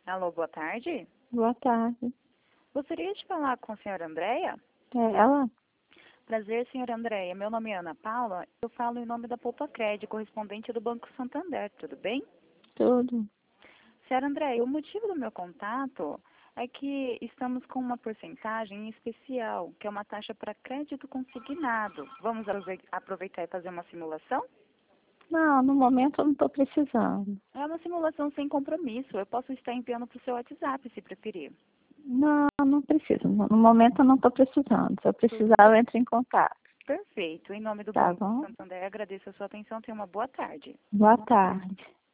Alô, boa tarde. Boa tarde. Gostaria de falar com a senhora Andréia? É ela? Prazer, senhora Andréia. Meu nome é Ana Paula. Eu falo em nome da Poupa-Cred, correspondente do Banco Santander. Tudo bem? Tudo. Senhora Andréia, o motivo do meu contato é que estamos com uma porcentagem especial, que é uma taxa para crédito consignado. Vamos aproveitar e fazer uma simulação? Não, no momento eu não estou precisando. É uma simulação sem compromisso. Eu posso estar enviando para o seu WhatsApp, se preferir. Não, não preciso. No momento eu não estou precisando. Se eu precisar, eu entro em contato. Perfeito. Em nome do Tá Banco bom? Santander, agradeço a sua atenção. Tenha uma boa tarde. Boa tarde.